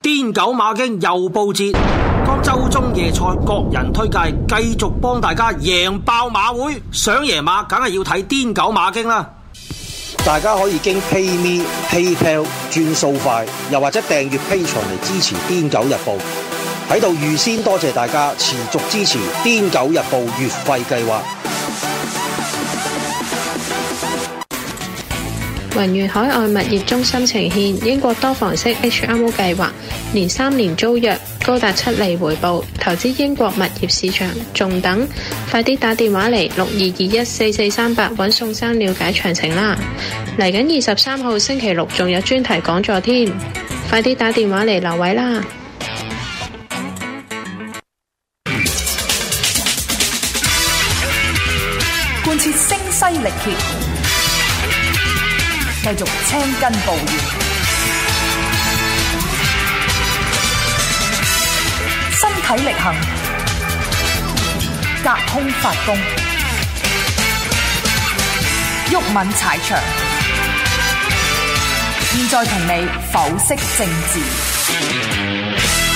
癲狗馬經又報捷，當周中夜賽各人推介，繼續幫大家贏爆馬會。想贏馬梗係要睇癲狗馬經啦！大家可以經 PayMe、PayPal 轉數快，又或者訂閱 Patreon嚟支持癲狗日報。喺度預先多謝大家持續支持癲狗日報月費計劃。 宏遠海外物業中心呈獻英國多房式 HMO 計劃，年3年租約，高達7厘回報，投資英國物業市場仲等？快啲打電話嚟62214438搵宋生了解詳情啦！嚟緊23號星期六仲有專題講座添，快啲打電話嚟留位啦！ 貫徹聲嘶力竭，繼續青筋暴現，身體力行，隔空發功，毓民踩場。現在同你剖析政治。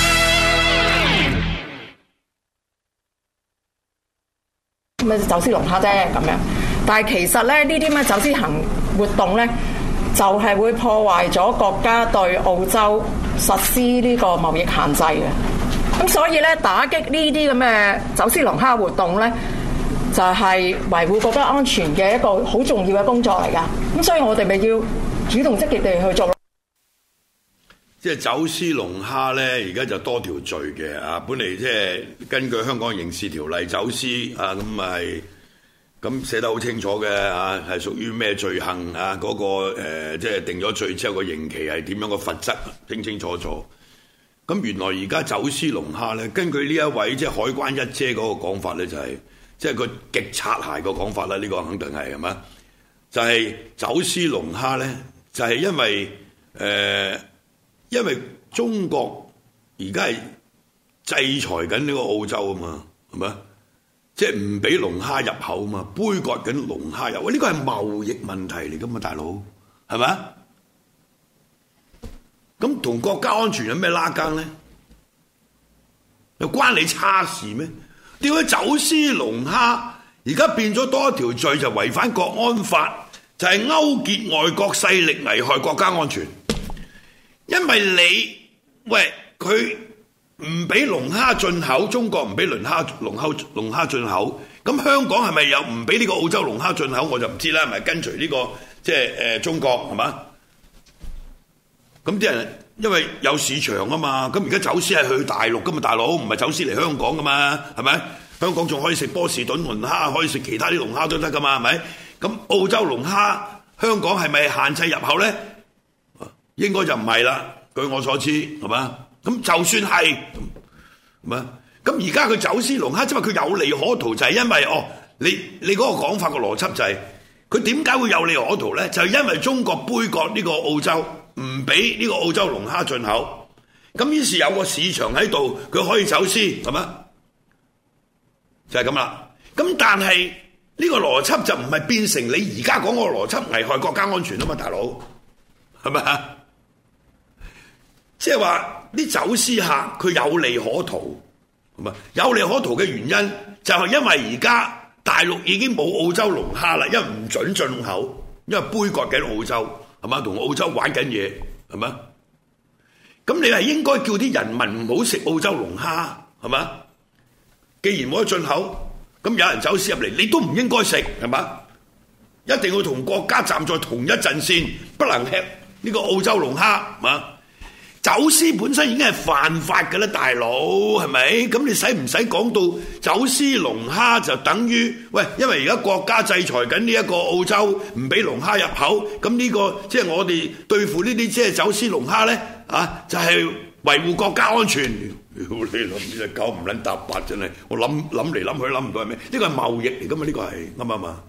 咪走私龍蝦啫咁樣，但係其實咧呢啲咩走私活動咧，就係會破壞咗國家對澳洲實施呢個貿易限制嘅。咁所以咧，打擊呢啲咁嘅走私龍蝦活動咧，就係維護國家安全嘅一個好重要嘅工作嚟㗎。咁所以我哋咪要主動積極地去做咯。 即係走私龍蝦咧，而家就多條罪嘅啊！本嚟即係根據香港刑事條例走私啊，咁寫得好清楚嘅啊，係屬於咩罪行啊？嗰個即係定咗罪之後個刑期係點樣個罰則，清清楚楚。咁原來而家走私龍蝦咧，根據呢一位即係海關一姐嗰個講法咧，就係即係佢極擦鞋個講法啦。呢個肯定係嘛？就係走私龍蝦咧，就係因為中國而家係制裁緊呢個澳洲啊嘛，係咪？即係唔俾龍蝦入口啊嘛，杯葛緊龍蝦入口，呢個係貿易問題嚟噶嘛，大佬係咪？咁同國家安全有咩拉更咧？又關你叉事咩？點解走私龍蝦而家變咗多一條罪，就違反國安法，就係勾結外國勢力危害國家安全？因為佢唔俾龍蝦進口，中國唔俾龍蝦進口，咁香港係咪又唔俾呢個澳洲龍蝦進口？我就唔知啦，係咪跟隨呢個即係中國係嘛？咁啲人因為有市場啊嘛，咁而家走私係去大陸噶嘛，大佬唔係走私嚟香港噶嘛，係咪？香港仲可以食波士頓龍蝦，可以食其他啲龍蝦都得噶嘛，係咪？咁澳洲龍蝦香港係咪限制入口咧？應該就唔係啦，據我所知係嘛？咁就算係嘛，咁而家佢走私龍蝦，即係佢有利可圖，就係因為你嗰個講法個邏輯就係佢點解會有利可圖咧？就係因為中國杯葛呢個澳洲，唔俾呢個澳洲龍蝦進口，咁於是有個市場喺度，佢可以走私係嘛？就係咁啦。咁但係呢個邏輯就唔係變成你而家講個邏輯危害國家安全啊嘛，大佬係咪啊？即係話啲走私客佢有利可圖，係嘛？有利可圖嘅原因就係因為而家大陸已經冇澳洲龍蝦啦，因為唔準進口，因為杯葛緊澳洲，係嘛？同澳洲玩緊嘢，係嘛？咁你係應該叫啲人民唔好食澳洲龍蝦，係嘛？既然冇得進口，咁有人走私入嚟，你都唔應該食，係嘛？一定要同國家站在同一陣線，不能吃呢個澳洲龍蝦，係嘛？走私本身已經係犯法㗎啦，大佬係咪？咁你使唔使講到走私龍蝦就等於因為而家國家制裁緊呢一個澳洲，唔俾龍蝦入口，咁呢個即係我哋對付呢啲即係走私龍蝦咧啊，就係維護國家安全。你諗呢隻狗唔撚搭八真係，我諗嚟諗去諗唔到係咩？呢個係貿易嚟㗎嘛？呢個係啱唔啱啊？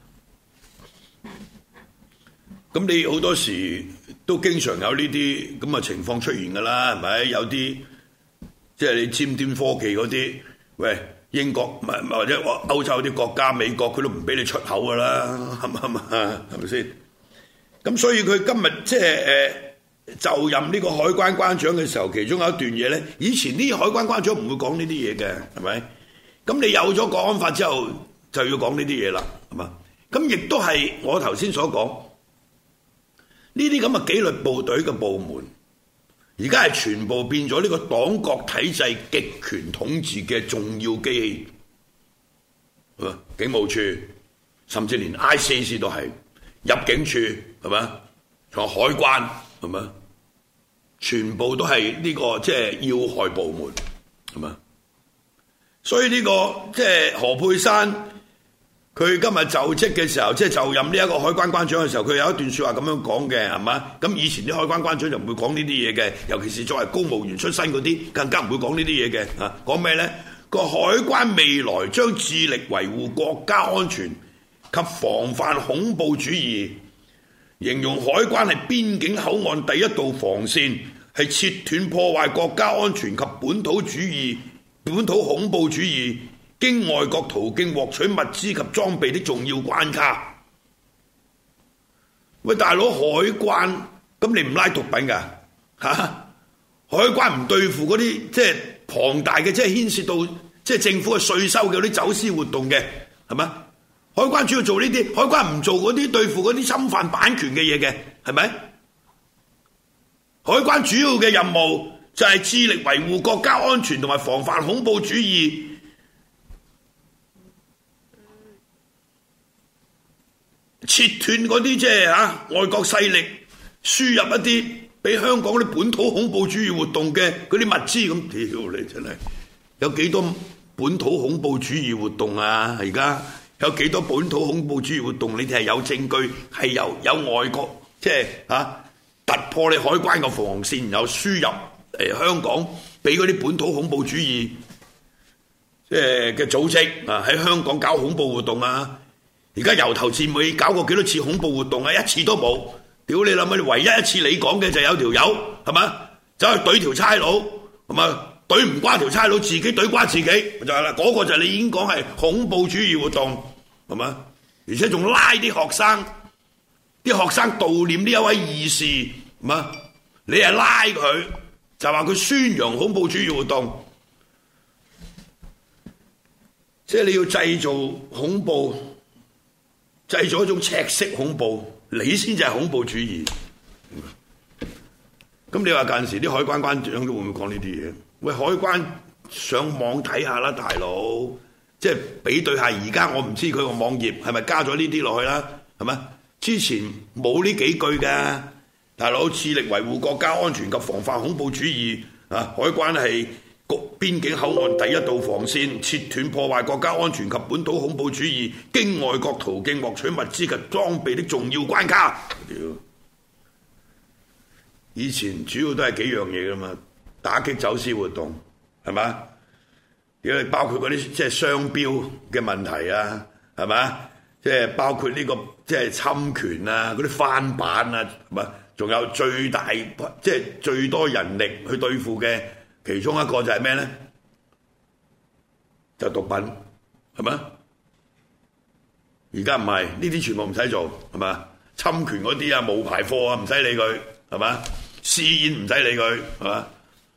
咁你好多時都經常有呢啲咁嘅情況出現㗎啦，係咪？有啲即係你尖端科技嗰啲，英國或者歐洲啲國家，美國佢都唔俾你出口㗎啦，係咪先？咁所以佢今日即係就任呢個海關關長嘅時候，其中有一段嘢咧，以前啲海關關長唔會講呢啲嘢嘅，係咪？咁你有咗國安法之後，就要講呢啲嘢啦，係嘛？咁亦都係我頭先所講，呢啲咁嘅紀律部隊嘅部門，而家係全部變咗呢個黨國體制極權統治嘅重要機器，係嘛？警務處，甚至連 ICAC 都係，入境處係嘛？仲有海關係嘛？全部都係呢個即係要害部門，係嘛？所以呢個即係何佩珊，佢今日就職嘅時候，即係就任呢一個海關關長嘅時候，佢有一段説話咁樣講嘅，係嘛？咁以前啲海關關長就唔會講呢啲嘢嘅，尤其是作為公務員出身嗰啲，更加唔會講呢啲嘢嘅。嚇，講咩呢？個海關未來將致力維護國家安全及防範恐怖主義，形容海關係邊境口岸第一道防線，係切斷破壞國家安全及本土恐怖主義經外國途徑獲取物資及裝備的重要關卡。喂，大佬，海關咁你唔拉毒品㗎？海關唔對付嗰啲即係龐大嘅，即係牽涉到即係政府嘅稅收嘅嗰啲走私活動嘅，係咪？海關主要做呢啲，海關唔做嗰啲對付嗰啲侵犯版權嘅嘢嘅，係咪？海關主要嘅任務就係致力維護國家安全同埋防範恐怖主義，切斷嗰啲即係外國勢力輸入一啲俾香港嗰啲本土恐怖主義活動嘅嗰啲物資。咁屌你真係有幾多本土恐怖主義活動啊？而家有幾多本土恐怖主義活動？你哋係有證據係有外國即係突破你海關嘅防線，然後輸入香港俾嗰啲本土恐怖主義即係嘅組織喺香港搞恐怖活動啊！而家由頭至尾搞過幾多次恐怖活動啊？一次都冇。屌你諗下，唯一一次你講嘅就有條友係嘛，走去懟條差佬係嘛，懟唔瓜條差佬，自己懟瓜自己，就係啦。嗰個就係你已經講係恐怖主義活動係嘛，而且仲拉啲學生。啲學生悼念呢一位義士，係嘛？你係拉佢，就話佢宣揚恐怖主義活動，即係你要製造恐怖，製造一種赤色恐怖，你先至係恐怖主義。咁你話近時啲海關關長都會唔會講呢啲嘢？喂，海關上網睇下啦，大佬，即係比對下而家，我唔知佢個網頁係咪加咗呢啲落去啦，係咪？之前冇呢幾句㗎，大佬，致力維護國家安全及防範恐怖主義啊！海關係邊境口岸第一道防線，切斷破壞國家安全及本土恐怖主義經外國途徑獲取物資及裝備的重要關卡。以前主要都係幾樣嘢㗎嘛，打擊走私活動係嘛？因為包括嗰啲即係商標嘅問題啊，係嘛？即係包括呢個即係侵權啊，嗰啲翻版啊，係嘛？仲有最大即係最多人力去對付嘅其中一個就係咩咧？就毒品係嘛？而家唔係，呢啲全部唔使做係嘛？侵權嗰啲啊，無牌貨啊，唔使理佢係嘛？私煙唔使理佢係嘛？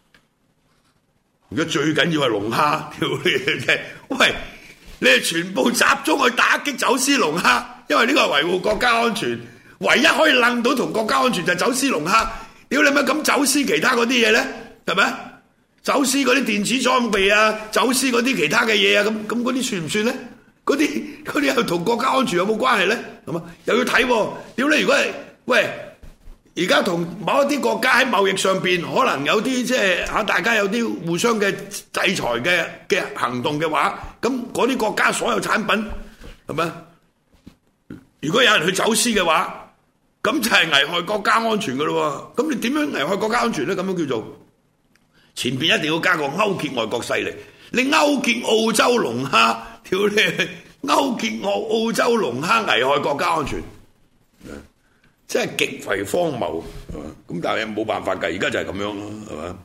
而家最緊要係龍蝦，喂！你哋全部集中去打擊走私龍蝦，因為呢個係維護國家安全，唯一可以諗到同國家安全就係走私龍蝦。屌你乜咁走私其他嗰啲嘢咧？係咪？走私嗰啲電子裝備啊，走私嗰啲其他嘅嘢啊，咁嗰啲算唔算咧？嗰啲又同國家安全有冇關係咧？係嘛？又要睇喎。屌你，如果係喂，而家同某一啲國家喺貿易上邊可能有啲即係大家有啲互相嘅制裁嘅行動嘅話，咁嗰啲國家所有產品係咪？如果有人去走私嘅話，咁就係危害國家安全噶咯喎。咁你點樣危害國家安全咧？咁樣叫做前邊一定要加個勾結外國勢力。你勾結澳洲龍蝦，屌你！勾結澳洲龍蝦危害國家安全。真係極為荒謬，係嘛？咁但係冇辦法㗎，而家就係咁樣咯，係嘛？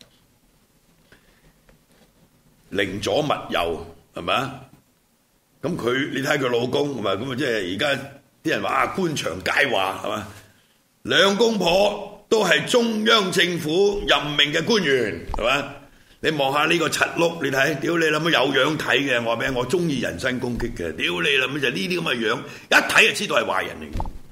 寧左勿右，係嘛？咁佢你睇佢老公，係嘛？咁啊，即係而家啲人話官場佳話，係嘛？兩公婆都係中央政府任命嘅官員，係嘛？你望下呢個柒碌，你睇，屌你諗乜有樣睇嘅？我話俾你，我中意人身攻擊嘅，屌你諗乜就呢啲咁嘅樣，一睇就知道係壞人嚟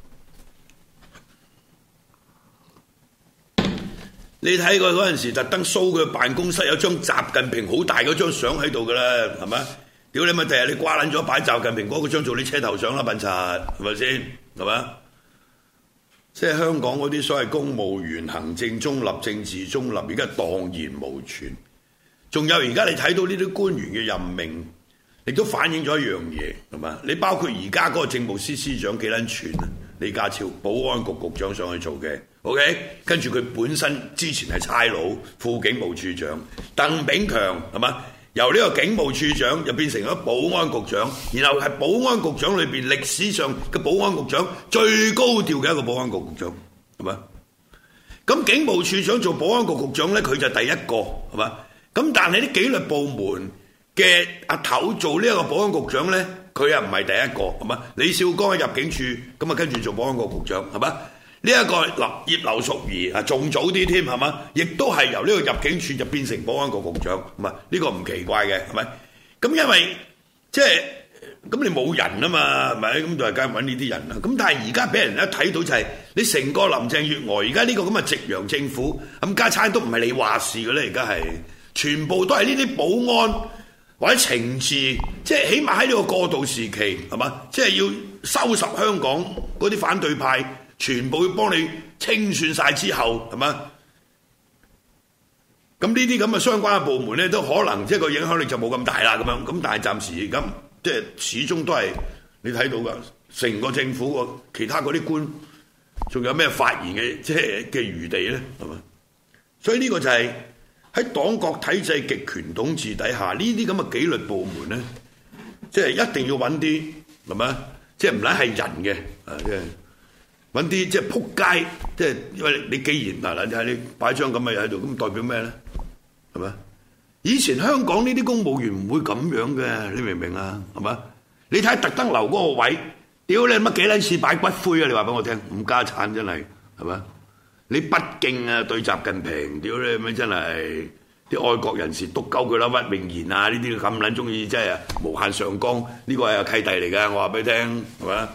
嘅。你睇佢嗰陣時特登 show 佢辦公室有張習近平好大嗰張相喺度㗎啦，係咪？屌你咪第日你掛撚咗擺習近平嗰張做你車頭相啦，笨柒，係咪先？係嘛？即係香港嗰啲所謂公務員行政中立、政治中立，而家蕩然無存。仲有而家你睇到呢啲官員嘅任命，亦都反映咗一樣嘢，係嘛？你包括而家嗰個政務司司長幾撚串啊？李家超，保安局局長上去做嘅 ，OK， 跟住佢本身之前係差佬、副警務處長，鄧炳強係嘛？由呢個警務處長就變成咗保安局長，然後係保安局長裏邊歷史上嘅保安局長最高調嘅一個保安局局長，係嘛？咁警務處長做保安局局長咧，佢就第一個，係嘛？咁但係啲紀律部門嘅阿頭做呢一個保安局長咧，佢又唔係第一個，係嘛？李少光喺入境處，咁啊跟住做保安局局長，係嘛？呢一個葉劉淑儀啊，仲早啲添，係嘛？亦都係由呢個入境處就變成保安局局長，唔係呢個唔奇怪嘅，係咪？咁因為即係咁你冇人啊嘛，係咪？咁就係梗係揾呢啲人啦。咁但係而家俾人一睇到就係你成個林鄭月娥而家呢個咁嘅夕陽政府，咁家產都唔係你話事嘅咧，而家係全部都係呢啲保安或者情治，即係起碼喺呢個過渡時期，係嘛？即係要收拾香港嗰啲反對派。全部要幫你清算晒之後，係嘛？咁呢啲咁嘅相關嘅部門咧，都可能即係個影響力就冇咁大啦。咁樣咁，但係暫時而家即係始終都係你睇到噶，成個政府個其他嗰啲官，仲有咩發言嘅即係嘅餘地咧？係嘛？所以呢個就係喺黨國體制極權統治底下，呢啲咁嘅紀律部門咧，即係一定要揾啲係嘛？即係唔撚係人嘅啊！即係。揾啲即係撲街，即係因為你既然嗱睇你擺張咁嘅嘢喺度，咁代表咩咧？係咪？以前香港呢啲公務員唔會咁樣嘅，你明唔明啊？係咪？你睇特登留嗰個位，屌你乜幾撚次擺骨灰啊？你話俾我聽，冚家產真係係咪？你不敬啊對習近平，屌你咪真係啲愛國人士督鳩佢啦，屈永賢啊呢啲咁撚中意，即係無限上綱，呢個係契弟嚟㗎，我話俾你聽係咪？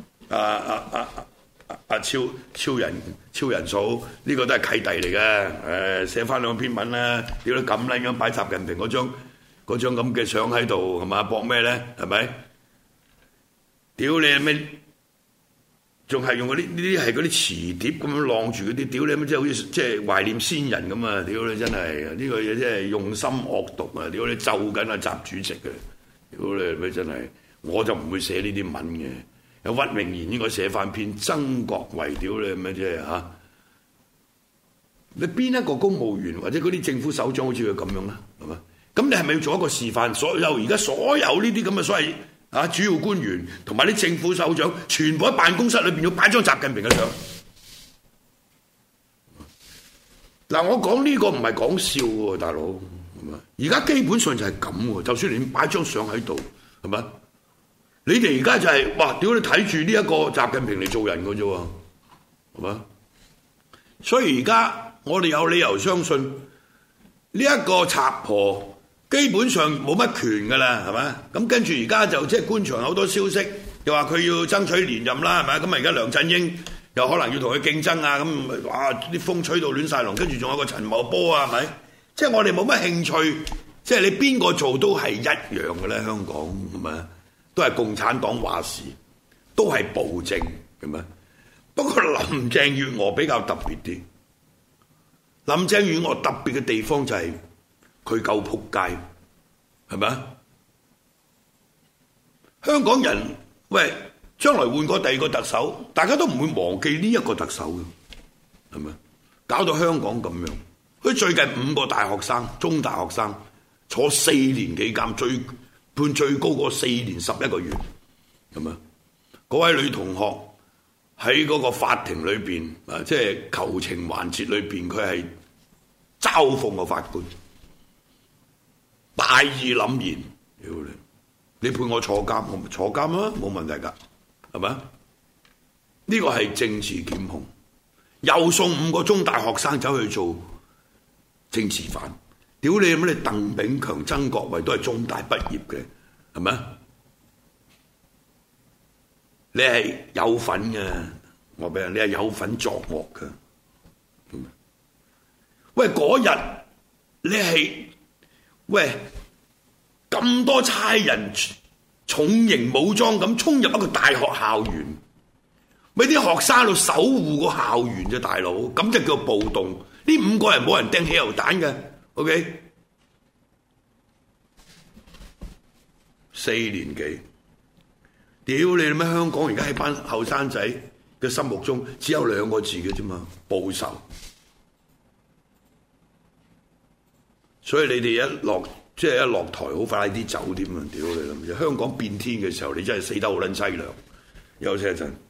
超人數呢個都係契弟嚟嘅，寫翻兩篇文啦，屌你咁撚樣擺習近平嗰張咁嘅相喺度係嘛？搏咩咧？係咪？屌你咩？仲係用嗰啲呢啲係嗰啲磁碟咁樣晾住嗰啲，屌你咩？即係好似即係懷念先人咁啊！屌你真係呢個嘢真係用心惡毒啊！屌你咒緊阿習主席嘅，屌你咩真係？我就唔會寫呢啲文嘅。有屈永賢應該寫翻篇曾國衛，屌你咩啫嚇？你邊一個公務員或者嗰啲政府首長好似佢咁樣啦，係嘛？咁你係咪要做一個示範？而家所有呢啲咁嘅所謂主要官員同埋啲政府首長，全部喺辦公室裏邊要擺張習近平嘅相。嗱，我講呢個唔係講笑喎，大佬，係嘛？而家基本上就係咁喎，就算你擺張相喺度，係咪？你哋而家就係哇！屌你睇住呢一個習近平嚟做人嘅啫喎，係嘛？所以而家我哋有理由相信呢一個賊婆基本上冇乜權㗎啦，係咪？咁跟住而家就即係官場好多消息，又話佢要爭取連任啦，係咪？咁啊而家梁振英又可能要同佢競爭啊，咁哇啲風吹到亂晒龍，跟住仲有個陳茂波啊，係咪？即係我哋冇乜興趣，即係你邊個做都係一樣嘅咧，香港係咪？都係共產黨話事，都係暴政，係咪？不過林鄭月娥比較特別啲，林鄭月娥特別嘅地方就係佢夠仆街，係咪？香港人喂，將來換過第二個特首，大家都唔會忘記呢一個特首嘅，係咪？搞到香港咁樣，佢最近5個大學生、中大學生坐4年幾監，判最高嗰4年11個月，係咪？嗰位女同學喺嗰個法庭裏邊啊，即係求情環節裏邊，佢係嘲諷個法官，大義凜然，屌你！你判我坐監，我咪坐監啊，冇問題㗎，係咪？呢個係政治檢控， 又送5個中大學生走去做政治犯。屌你乜？你鄧炳強、曾國衞都係中大畢業嘅，係咪？你係有份嘅，我俾你係有份作惡嘅。喂，嗰日你係喂咁多差人重型武裝咁衝入一個大學校園，咪啲學生喺度守護個校園啫，大佬，咁就叫暴動。呢5個人冇人掟汽油彈嘅。OK， 4年幾，屌你咩？香港而家喺班後生仔嘅心目中只有2個字嘅啫嘛，報仇。所以你哋一落台，好快啲走添啊！屌你諗住香港變天嘅時候，你真係死得好撚淒涼。休息一陣。